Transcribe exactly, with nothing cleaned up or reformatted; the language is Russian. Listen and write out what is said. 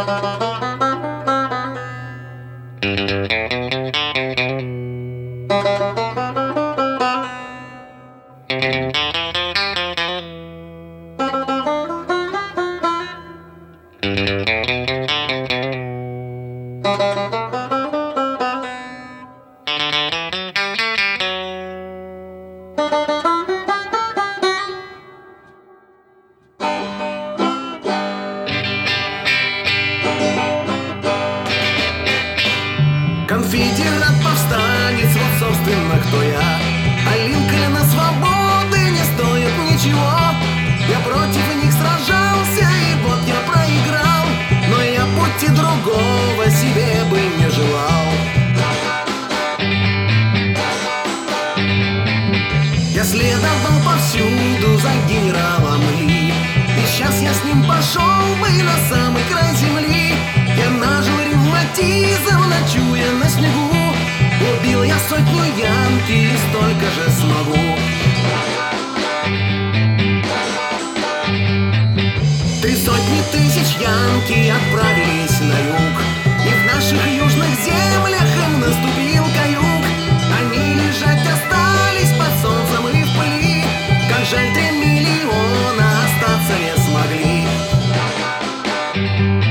Конфедерат, повстанец, вот собственно кто я. А Линкольна свободы не стоит ничего. Я против них сражался, и вот я проиграл. Но я пути другого себе бы не желал. Я следовал повсюду за генералом Ли, и сейчас я с ним пошел бы на самый край земли. Я нажил ревматизм, ночуя на снегу. Убил я сотню янки и столько же смогу. Три сотни тысяч янки отправились на юг, и в наших южных землях им наступил каюк. Они лежать остались под солнцем и в пыли. Как жаль, три миллиона остаться не смогли.